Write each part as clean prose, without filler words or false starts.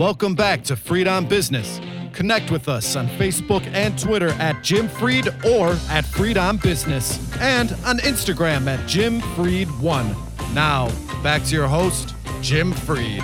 Welcome back to Freed on Business. Connect with us on Facebook and Twitter at Jim Freed or at Freed on Business, and on Instagram at Jim Freed1. Now, back to your host, Jim Freed.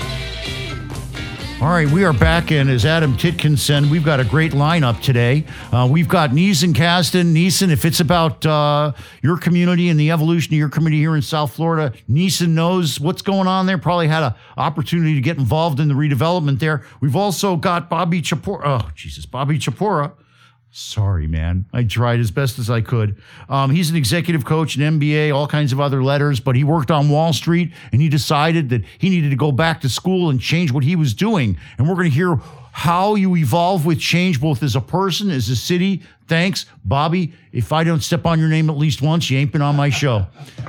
All right, we are back in as Adam Titkin said. We've got a great lineup today. We've got Neeson Kasdan. Neeson, if it's about your community and the evolution of your community here in South Florida, Neeson knows what's going on there, probably had an opportunity to get involved in the redevelopment there. We've also got Bobby Chapora. Oh, Jesus, Bobby Chapora. Sorry, man. I tried as best as I could. He's an executive coach, an MBA, all kinds of other letters, but he worked on Wall Street, and he decided that he needed to go back to school and change what he was doing. And we're going to hear how you evolve with change, both as a person, as a city. Thanks, Bobby. If I don't step on your name at least once, you ain't been on my show.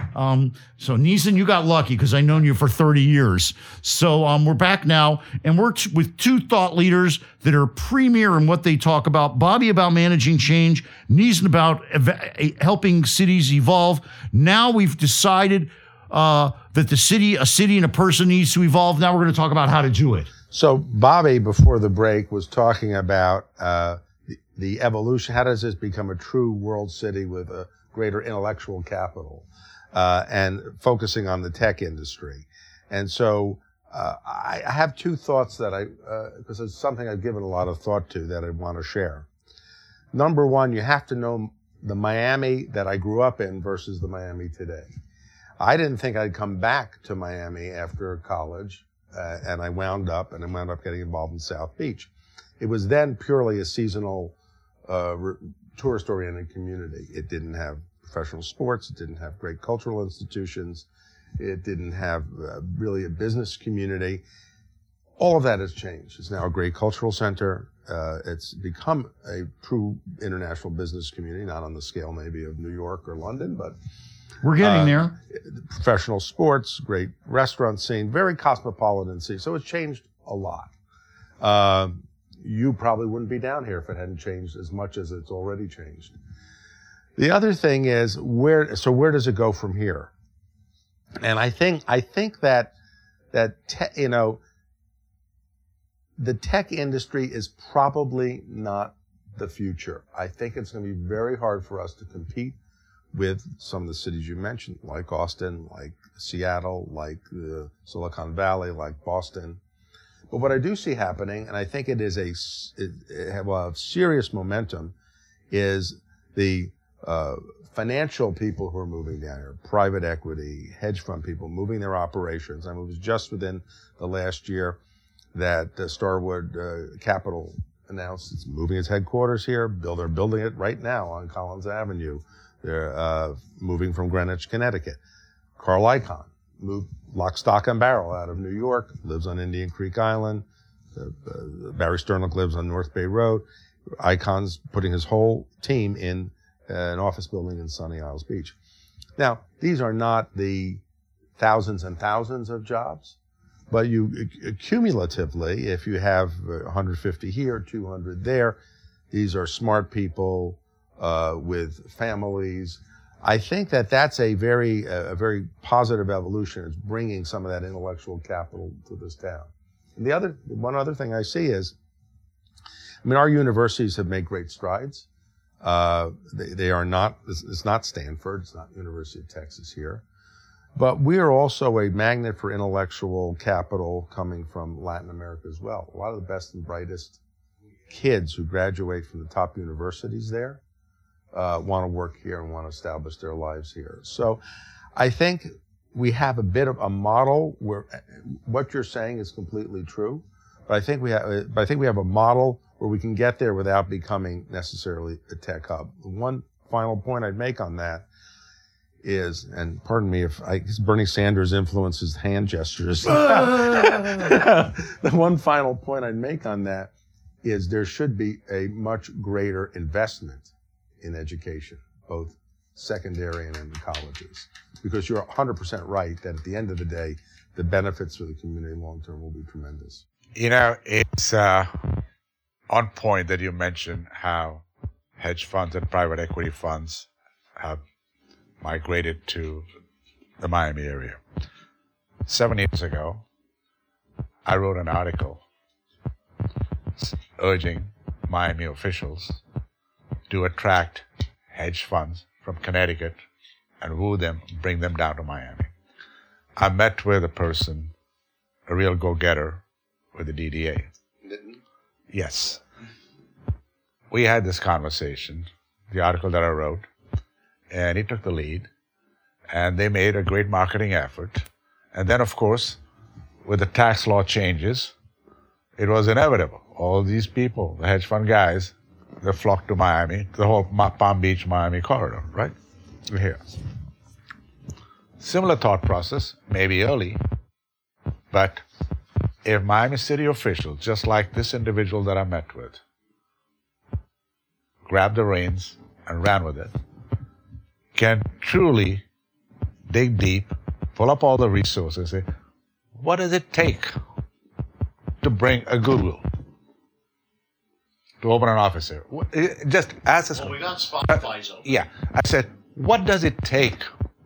So, Neeson, you got lucky because I've known you for 30 years. So we're back now, and we're with two thought leaders that are premier in what they talk about. Bobby about managing change, Neeson about helping cities evolve. Now we've decided that a city and a person needs to evolve. Now we're going to talk about how to do it. So Bobby, before the break, was talking about the evolution. How does this become a true world city with a greater intellectual capital, and focusing on the tech industry? And so I have two thoughts that because it's something I've given a lot of thought to that I want to share. Number one, you have to know the Miami that I grew up in versus the Miami today. I didn't think I'd come back to Miami after college. And I wound up getting involved in South Beach. It was then purely a seasonal, tourist-oriented community. It didn't have professional sports. It didn't have great cultural institutions. It didn't have really a business community. All of that has changed. It's now a great cultural center. It's become a true international business community, not on the scale maybe of New York or London, but we're getting there. Professional sports, great restaurant scene, very cosmopolitan scene. So it's changed a lot. You probably wouldn't be down here if it hadn't changed as much as it's already changed. The other thing is where does it go from here? And I think that the tech industry is probably not the future. I think it's going to be very hard for us to compete with some of the cities you mentioned, like Austin, like Seattle, like Silicon Valley, like Boston. But what I do see happening, and I think it will have serious momentum, is the financial people who are moving down here, private equity, hedge fund people moving their operations. I mean, it was just within the last year that Starwood Capital announced it's moving its headquarters here. They're building it right now on Collins Avenue. They're moving from Greenwich, Connecticut. Carl Icahn moved lock, stock, and barrel out of New York, lives on Indian Creek Island. Barry Sternlick lives on North Bay Road. Icahn's putting his whole team in an office building in Sunny Isles Beach. Now, these are not the thousands and thousands of jobs, but you cumulatively, if you have 150 here, 200 there, these are smart people, with families. I think that's a very positive evolution. It's bringing some of that intellectual capital to this town. And one other thing I see is, our universities have made great strides. They are not, it's not Stanford, it's not University of Texas here, but we are also a magnet for intellectual capital coming from Latin America as well. A lot of the best and brightest kids who graduate from the top universities there want to work here and want to establish their lives here. So I think we have a bit of a model where what you're saying is completely true, but I think we have a model where we can get there without becoming necessarily a tech hub. One final point I'd make on that is, and pardon me if Bernie Sanders influences hand gestures. The one final point I'd make on that is there should be a much greater investment in education, both secondary and in the colleges, because you're 100% right that at the end of the day, the benefits for the community long-term will be tremendous. It's on point that you mentioned how hedge funds and private equity funds have migrated to the Miami area. 7 years ago, I wrote an article urging Miami officials to attract hedge funds from Connecticut and woo them, bring them down to Miami. I met with a person, a real go-getter with the DDA. Yes. We had this conversation, the article that I wrote, and he took the lead, and they made a great marketing effort. And then, of course, with the tax law changes, it was inevitable. All these people, the hedge fund guys, they flocked to Miami, the whole Palm Beach, Miami corridor, right? Here. Similar thought process, maybe early, but if Miami city officials, just like this individual that I met with, grabbed the reins and ran with it, can truly dig deep, pull up all the resources, say, what does it take to bring a Google to open an office here? Just ask us. Well, we got Spotify's open. Yeah. I said, what does it take?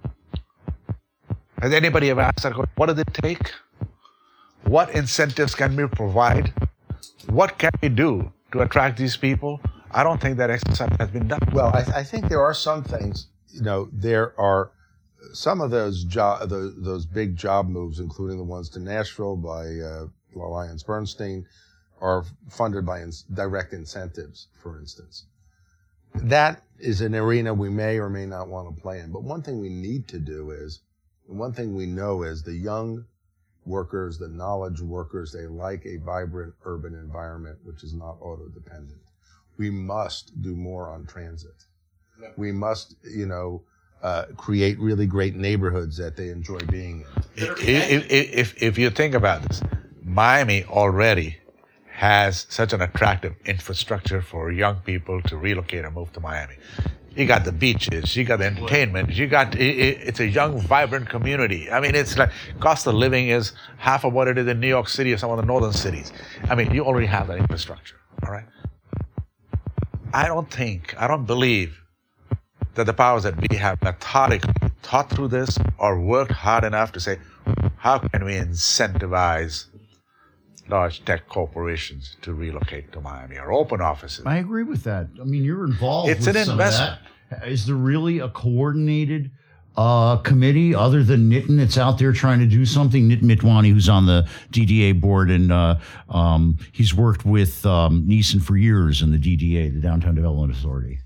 Has anybody ever asked that question? What does it take? What incentives can we provide? What can we do to attract these people? I don't think that exercise has been done. Well, I think there are some things. There are some of those those big job moves, including the ones to Nashville by Alliance Bernstein, are funded by direct incentives, for instance. That is an arena we may or may not want to play in. But one thing we need to do is, and one thing we know is the young workers, the knowledge workers, they like a vibrant urban environment which is not auto-dependent. We must do more on transit. We must, create really great neighborhoods that they enjoy being in. If you think about this, Miami already has such an attractive infrastructure for young people to relocate and move to Miami. You got the beaches, you got the entertainment, it's a young, vibrant community. I mean, it's like cost of living is half of what it is in New York City or some of the northern cities. I mean, you already have that infrastructure, all right? I don't believe that the powers that be have methodically thought through this or worked hard enough to say, how can we incentivize large tech corporations to relocate to Miami or open offices? I agree with that. I mean, you're involved It's with an some investment. of that. Is there really a coordinated committee other than Nitin that's out there trying to do something? Nitin Mitwani, who's on the DDA board, and he's worked with Neeson for years in the DDA, the Downtown Development Authority.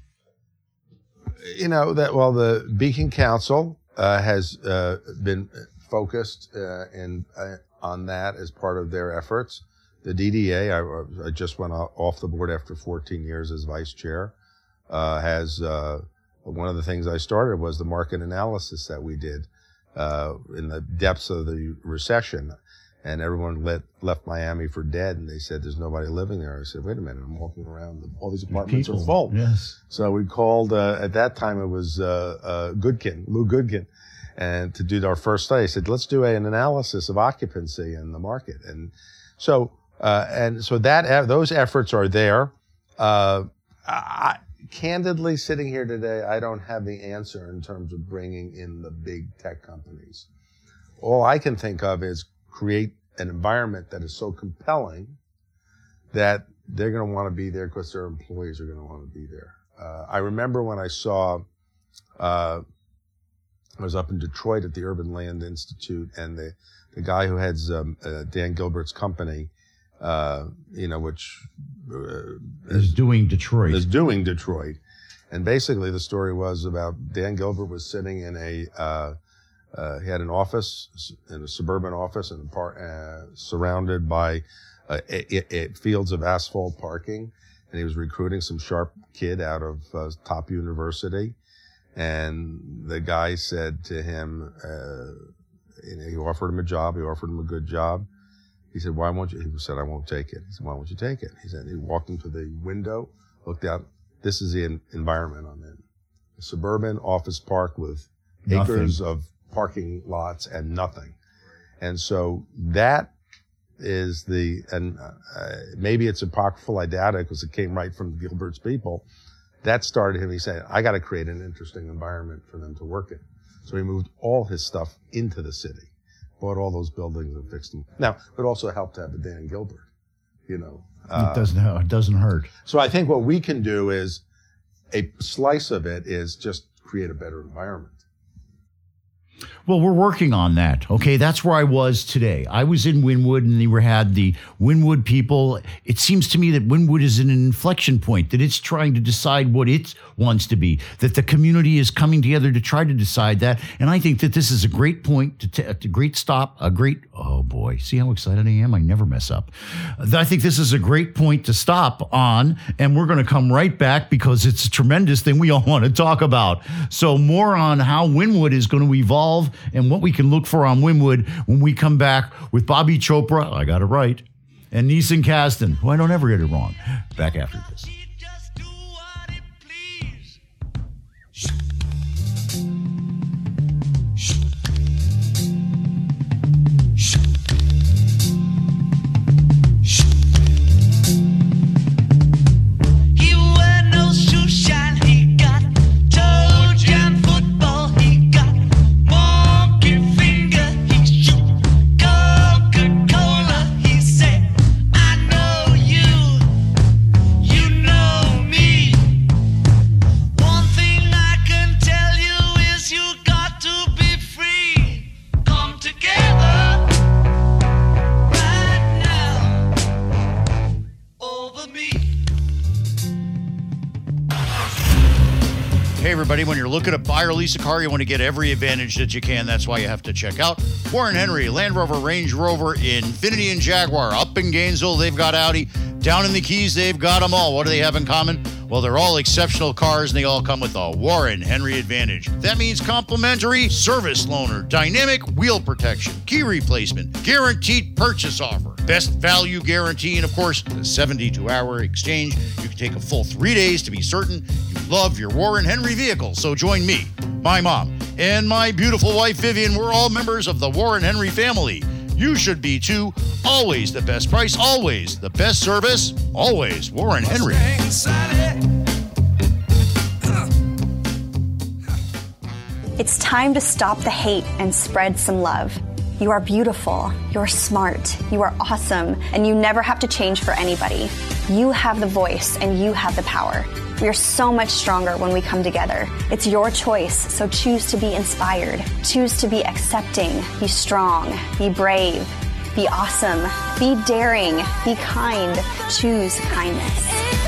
The Beacon Council has been focused on that as part of their efforts. The DDA, I just went off the board after 14 years as vice chair, has one of the things I started was the market analysis that we did in the depths of the recession. And everyone left Miami for dead, and they said there's nobody living there. I said, wait a minute, I'm walking around, all these apartments are full. Yes. So we called, at that time it was Lou Goodkin, and to do our first study. I said, let's do an analysis of occupancy in the market. And so those efforts are there. Candidly, sitting here today, I don't have the answer in terms of bringing in the big tech companies. All I can think of is create an environment that is so compelling that they're going to want to be there because their employees are going to want to be there. I remember when I was up in Detroit at the Urban Land Institute, and the guy who heads Dan Gilbert's company, which is doing Detroit. And basically the story was about Dan Gilbert was sitting in he had an office, in a suburban office, and surrounded by fields of asphalt parking. And he was recruiting some sharp kid out of top university. And the guy said to him, he offered him a job. He offered him a good job. He said, why won't you? He said, I won't take it. He said, why won't you take it? He said, he walked into the window, looked out. This is the environment I'm in. A suburban office park with acres of parking lots and nothing. And so that is maybe it's apocryphal, I doubt it, because it came right from Gilbert's people. That started him. He said, I got to create an interesting environment for them to work in. So he moved all his stuff into the city, bought all those buildings and fixed them. Now, it also helped to have a Dan Gilbert, It doesn't hurt. So I think what we can do is a slice of it is just create a better environment. Well, we're working on that. Okay, that's where I was today. I was in Wynwood, and they had the Wynwood people. It seems to me that Wynwood is in an inflection point, that it's trying to decide what it wants to be, that the community is coming together to try to decide that. And I think that this is a great point, a great stop, oh boy, see how excited I am? I never mess up. I think this is a great point to stop on, and we're going to come right back because it's a tremendous thing we all want to talk about. So more on how Wynwood is going to evolve and what we can look for on Wynwood when we come back with Bobby Chopra, I got it right, and Neeson Kasdan, who I don't ever get it wrong. Back after this. Everybody, when you're looking to buy or lease a car, you want to get every advantage that you can. That's why you have to check out Warren Henry, Land Rover, Range Rover, Infiniti, and Jaguar. Up in Gainesville, they've got Audi. Down in the Keys, they've got them all. What do they have in common? Well, they're all exceptional cars, and they all come with a Warren Henry advantage. That means complimentary service loaner, dynamic wheel protection, key replacement, guaranteed purchase offer, best value guarantee, and of course, the 72-hour exchange. You can take a full 3 days to be certain you love your Warren Henry vehicle. So join me, my mom, and my beautiful wife, Vivian. We're all members of the Warren Henry family. You should be too. Always the best price, always the best service, always Warren Henry. It's time to stop the hate and spread some love. You are beautiful, you're smart, you are awesome, and you never have to change for anybody. You have the voice and you have the power. We are so much stronger when we come together. It's your choice, so choose to be inspired. Choose to be accepting, be strong, be brave, be awesome, be daring, be kind. Choose kindness.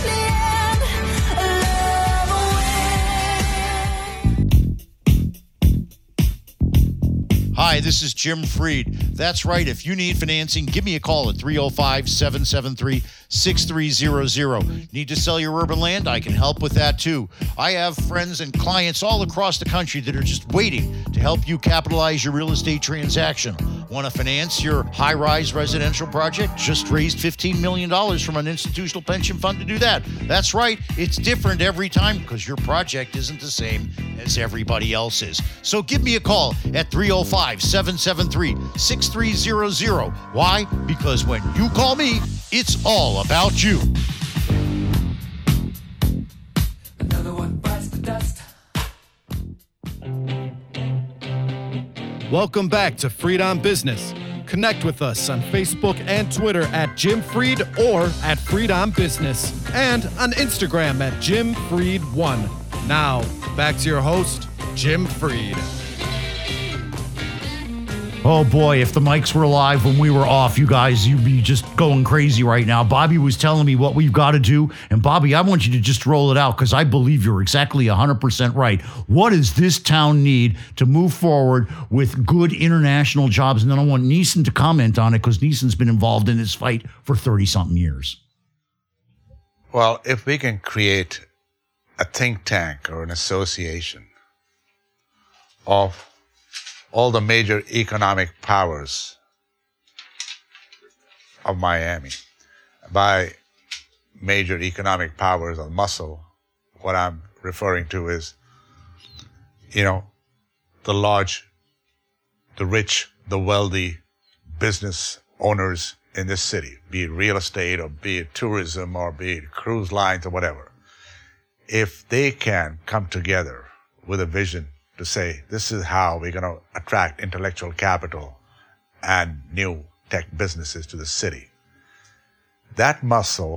Hi, this is Jim Freed. That's right. If you need financing, give me a call at 305-773-6300. Need to sell your urban land? I can help with that too. I have friends and clients all across the country that are just waiting to help you capitalize your real estate transaction. Want to finance your high-rise residential project? Just raised $15 million from an institutional pension fund to do that. That's right. It's different every time because your project isn't the same as everybody else's. So give me a call at 305-773-6300. Why? Because when you call me, it's all about you. Another one bites the dust. Welcome back to Freed on Business. Connect with us on Facebook and Twitter at Jim Freed or at Freed on Business, and on Instagram at Jim Freed1. Now, back to your host, Jim Freed. Oh boy, if the mics were live when we were off, you guys, you'd be just going crazy right now. Bobby was telling me what we've got to do. And Bobby, I want you to just roll it out because I believe you're exactly 100% right. What does this town need to move forward with good international jobs? And then I want Neeson to comment on it because Neeson's been involved in this fight for 30-something years. Well, if we can create a think tank or an association of all the major economic powers of Miami. By major economic powers of muscle, what I'm referring to is, the large, the rich, the wealthy business owners in this city, be it real estate or be it tourism or be it cruise lines or whatever. If they can come together with a vision to say, this is how we're going to attract intellectual capital and new tech businesses to the city, that muscle,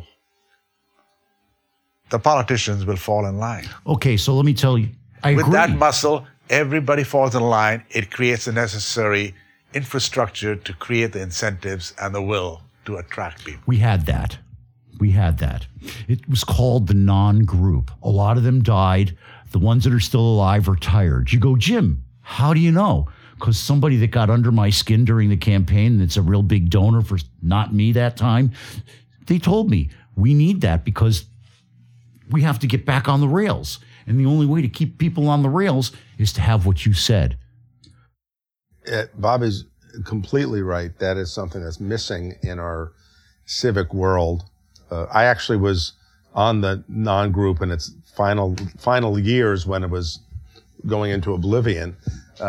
the politicians will fall in line. Okay, so let me tell you, I With agree. that muscle, everybody falls in line. It creates the necessary infrastructure to create the incentives and the will to attract people. We had that. It was called the non-group. A lot of them died. The ones that are still alive are tired. You go, Jim, how do you know? Because somebody that got under my skin during the campaign, that's a real big donor for not me that time, they told me, we need that because we have to get back on the rails. And the only way to keep people on the rails is to have what you said. Bob is completely right. That is something that's missing in our civic world. I actually was on the non-group in its final years when it was going into oblivion.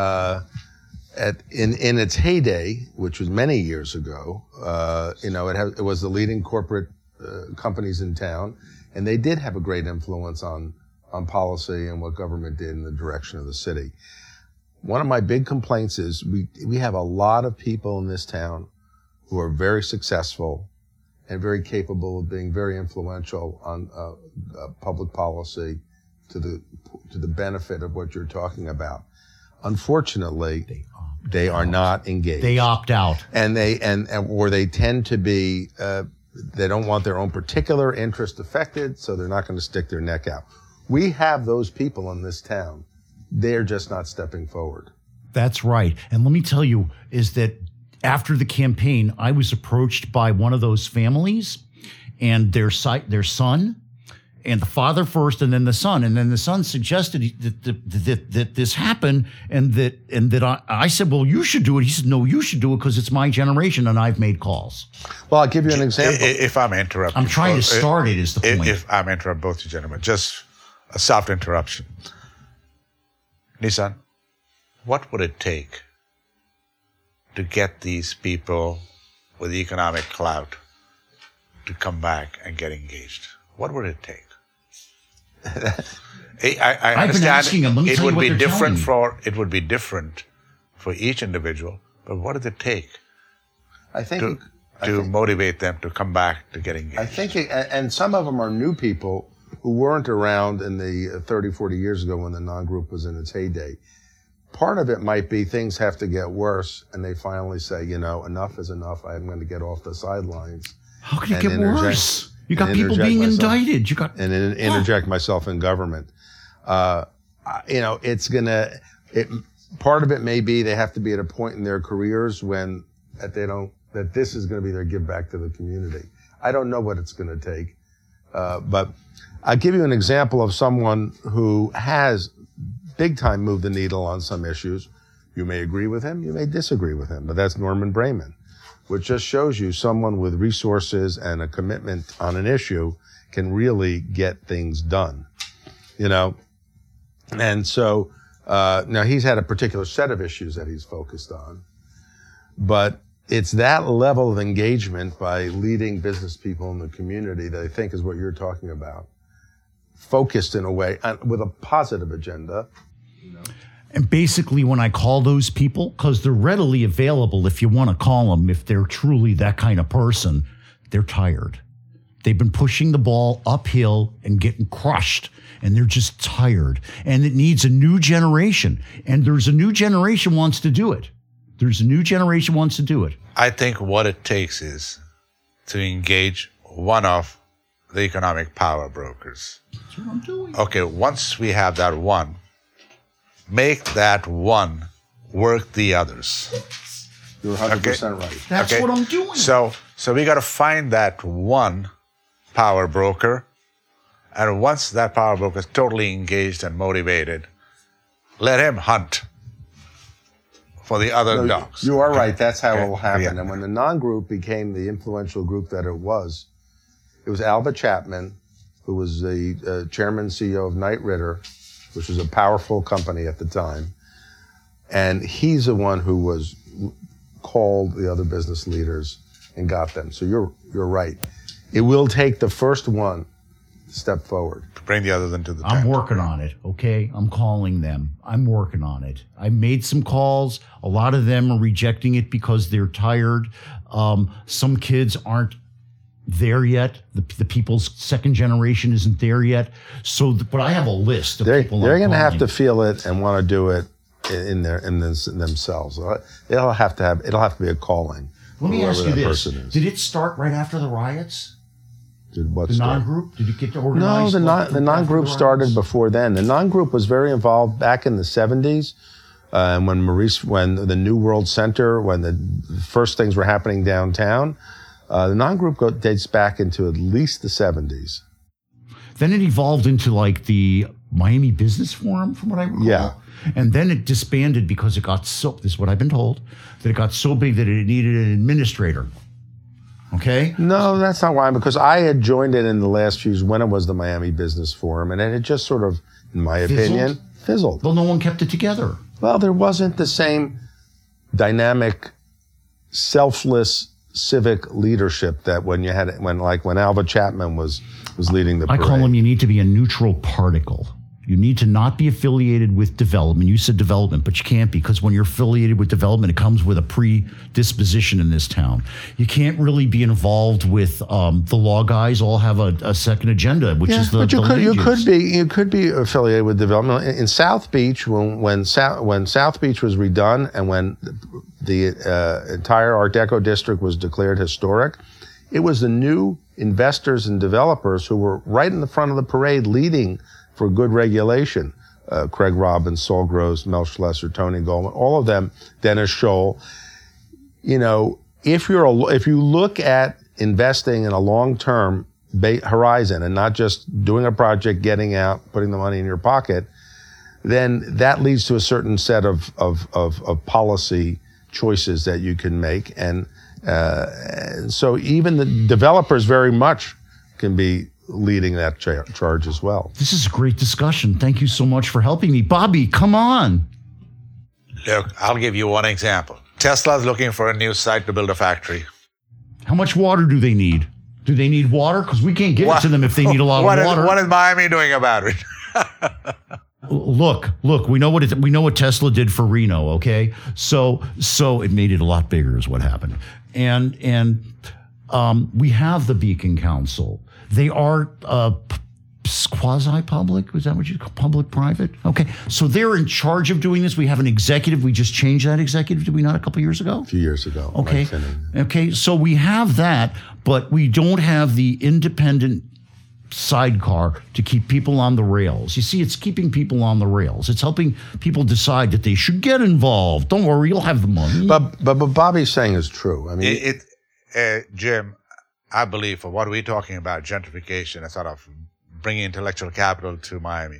In its heyday, which was many years ago, it was the leading corporate companies in town, and they did have a great influence on policy and what government did in the direction of the city. One of my big complaints is we have a lot of people in this town who are very successful and very capable of being very influential on public policy to the benefit of what you're talking about. Unfortunately, they are not engaged. They opt out. Or they tend to be, they don't want their own particular interest affected, so they're not going to stick their neck out. We have those people in this town. They're just not stepping forward. That's right. And let me tell you, is that after the campaign, I was approached by one of those families and their son, and the father first, and then the son. And then the son suggested that this happened, and that I said, well, you should do it. He said, no, you should do it because it's my generation, and I've made calls. Well, I'll give you an example. If I'm interrupting. I'm trying to start it, is the point. If I'm interrupting both you gentlemen, just a soft interruption. Nissan, what would it take to get these people with economic clout to come back and get engaged? What would it take? I I've been asking them. Let me it tell would you what be they're different telling me. it would be different for each individual. But what does it take I think to motivate them to come back to get engaged? I think, and some of them are new people who weren't around in the 30, 40 years ago when the non-group was in its heyday. Part of it might be things have to get worse, and they finally say, enough is enough. I'm going to get off the sidelines. How can it get worse? You got people being indicted. Interject myself in government. Part of it may be they have to be at a point in their careers that this is going to be their give back to the community. I don't know what it's going to take, but I'll give you an example of someone who has big time moved the needle on some issues. You may agree with him, you may disagree with him, but that's Norman Brayman, which just shows you someone with resources and a commitment on an issue can really get things done, And so, now he's had a particular set of issues that he's focused on, but it's that level of engagement by leading business people in the community that I think is what you're talking about. Focused in a way, with a positive agenda. And basically, when I call those people, because they're readily available if you want to call them, if they're truly that kind of person, they're tired. They've been pushing the ball uphill and getting crushed, and they're just tired. And it needs a new generation. And there's a new generation wants to do it. I think what it takes is to engage one of the economic power brokers. That's what I'm doing. Okay, once we have that one, make that one work the others. You're 100% right. That's what I'm doing. So we got to find that one power broker, and once that power broker is totally engaged and motivated, let him hunt for the other dogs. You are right. That's how it will happen. Yeah. And when the non-group became the influential group that it was Alva Chapman, who was the chairman and CEO of Knight Ridder, which was a powerful company at the time. And he's the one who was called the other business leaders and got them. So you're right. It will take the first one to step forward. Bring the others into the I'm tent. working on it, okay? I'm calling them. I'm working on it. I made some calls. A lot of them are rejecting it because they're tired. Some kids aren't there yet. The people's second generation isn't there yet. So, but I have a list of people. They're I'm going to have calling. to feel it and want to do it in themselves. It'll have to be a calling. Let me ask you whoever that this: person is. did it start right after the riots? Did what The start? non-group? Did it get No, organized? the after non-group the started riots? before then. The non-group was very involved back in the 70s, when the New World Center, when the first things were happening downtown. The non-group dates back into at least the 70s. Then it evolved into like the Miami Business Forum, from what I recall. Yeah. And then it disbanded because it got so, this is what I've been told, that it got so big that it needed an administrator. Okay? No, that's not why. Because I had joined it in the last few years when it was the Miami Business Forum, and it had just sort of, in my opinion, fizzled. Well, no one kept it together. Well, there wasn't the same dynamic, selfless civic leadership that when Alva Chapman was leading the I parade. call them, you need to be a neutral particle. You need to not be affiliated with development. You said development, but you can't be, because when you're affiliated with development, it comes with a predisposition in this town. You can't really be involved with the law guys. All have a second agenda, which is the but you land use. you could be affiliated with development in South Beach when South Beach was redone and when the entire Art Deco district was declared historic. It was the new investors and developers who were right in the front of the parade leading for good regulation. Craig Robbins, Saul Gross, Mel Schlesser, Tony Goldman, all of them, Dennis Scholl. You know, if you look at investing in a long-term horizon and not just doing a project, getting out, putting the money in your pocket, then that leads to a certain set of policy choices that you can make. And so even the developers very much can be leading that charge as well. This is a great discussion. Thank you so much for helping me. Bobby, come on. Look, I'll give you one example. Tesla's looking for a new site to build a factory. How much water do they need? Do they need water? Because we can't give it to them if they need a lot of water. What is Miami doing about it? Look, we know what Tesla did for Reno, okay? So it made it a lot bigger is what happened. And we have the Beacon Council. They are quasi-public. Is that what you call public-private? Okay. So they're in charge of doing this. We have an executive. We just changed that executive, did we not, a couple years ago? A few years ago. Okay. Mike Finning. Okay. So we have that, but we don't have the independent sidecar to keep people on the rails. You see, it's keeping people on the rails. It's helping people decide that they should get involved. Don't worry, you'll have the money. But what Bobby's saying is true. I mean, Jim, I believe for what we're talking about, gentrification and sort of bringing intellectual capital to Miami,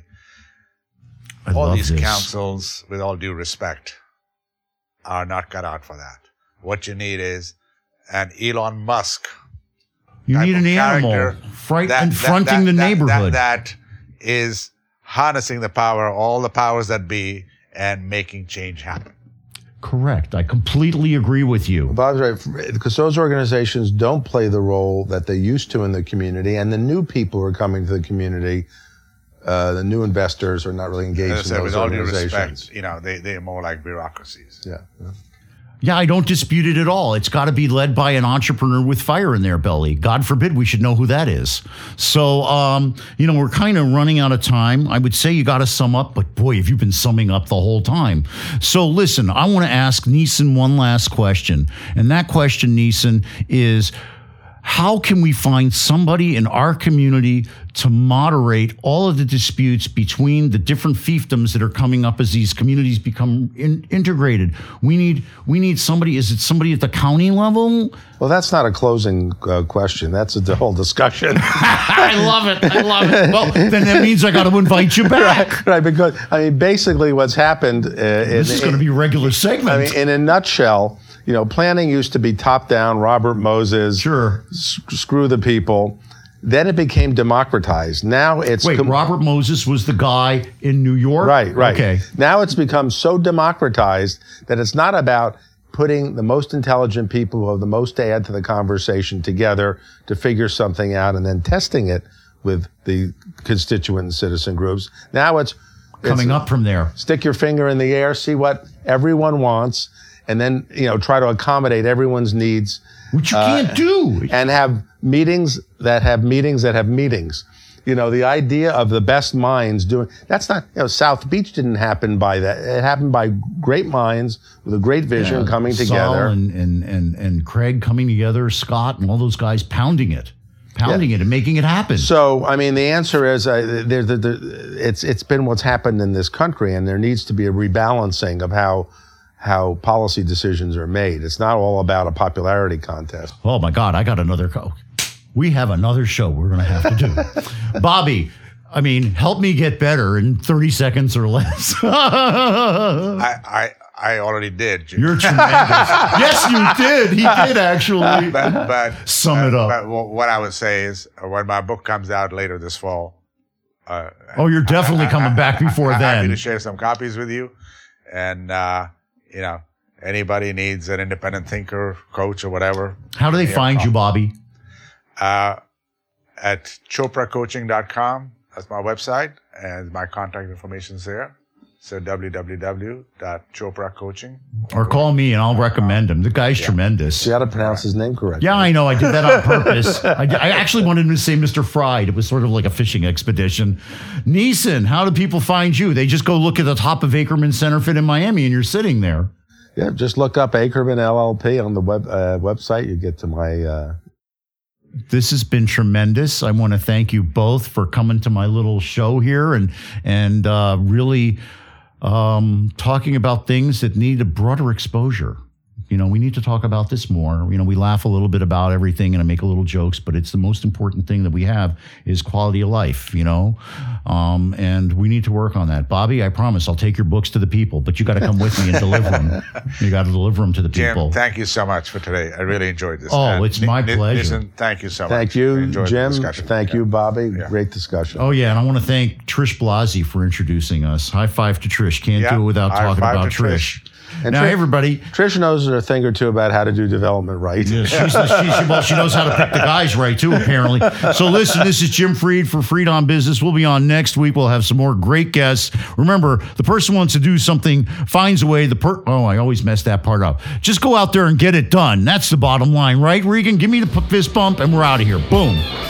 all these councils, with all due respect, are not cut out for that. What you need is an Elon Musk. You need an animal fronting the neighborhood. That is harnessing the power, all the powers that be, and making change happen. Correct. I completely agree with you. Bob's right, because those organizations don't play the role that they used to in the community, and the new people who are coming to the community, the new investors are not really engaged in those with all due organizations. respect, they're more like bureaucracies. Yeah. Yeah, I don't dispute it at all. It's got to be led by an entrepreneur with fire in their belly. God forbid we should know who that is. So, we're kind of running out of time. I would say you got to sum up, but boy, have you been summing up the whole time. So listen, I want to ask Neeson one last question. And that question, Neeson, is how can we find somebody in our community to moderate all of the disputes between the different fiefdoms that are coming up as these communities become integrated? We need somebody. Is it somebody at the county level? Well, that's not a closing question. That's a whole discussion. I love it. Well, then that means I got to invite you back. Right, because, basically what's happened... this is going to be a regular segment. In a nutshell, planning used to be top-down, Robert Moses, sure, screw the people. Then it became democratized. Now it's... Wait, Robert Moses was the guy in New York? Right. Okay. Now it's become so democratized that it's not about putting the most intelligent people who have the most to add to the conversation together to figure something out and then testing it with the constituent and citizen groups. Now it's coming up from there. Stick your finger in the air, see what everyone wants, and then, try to accommodate everyone's needs. Which you can't do. And have meetings that have meetings that have meetings. You know, the idea of the best minds doing, that's not, South Beach didn't happen by that. It happened by great minds with a great vision coming together. And Craig coming together, Scott and all those guys pounding it and making it happen. So, I mean, the answer is it's been what's happened in this country, and there needs to be a rebalancing of how policy decisions are made. It's not all about a popularity contest. Oh my God, I got another we have another show we're going to have to do. Bobby, I mean, help me get better in 30 seconds or less. I already did, Jim. You're tremendous. Yes, you did. He did actually. But sum it up. But what I would say is, when my book comes out later this fall. You're definitely coming back before I'm then. happy to share some copies with you, and anybody needs an independent thinker, coach, or whatever. How do they find you, Bobby? At chopracoaching.com. That's my website, and my contact information is there. So www.chopracoaching. Or call me and I'll recommend him. The guy's tremendous. You got to pronounce his name correctly. Yeah, I know. I did that on purpose. I actually wanted him to say Mr. Fried. It was sort of like a fishing expedition. Neeson, how do people find you? They just go look at the top of Ackerman Center Fit in Miami and you're sitting there. Yeah, just look up Ackerman LLP on the website. You get to my... This has been tremendous. I want to thank you both for coming to my little show here and really talking about things that need a broader exposure. We need to talk about this more. We laugh a little bit about everything and I make a little jokes, but it's the most important thing that we have is quality of life, and we need to work on that. Bobby, I promise I'll take your books to the people, but you got to come with me and deliver them. You got to deliver them to the people. Jim, thank you so much for today. I really enjoyed this. Oh, it's my pleasure. Listen, thank you so much. Thank you, Jim. Thank you, Bobby. Yeah. Great discussion. Oh, yeah, and I want to thank Trish Blasi for introducing us. High five to Trish. Can't do it without talking about Trish. And now, everybody. Trish knows a thing or two about how to do development right. Yeah, she knows how to pick the guys right, too, apparently. So, listen, this is Jim Fried for Fried on Business. We'll be on next week. We'll have some more great guests. Remember, the person wants to do something, finds a way. I always mess that part up. Just go out there and get it done. That's the bottom line, right? Regan, give me the fist bump, and we're out of here. Boom.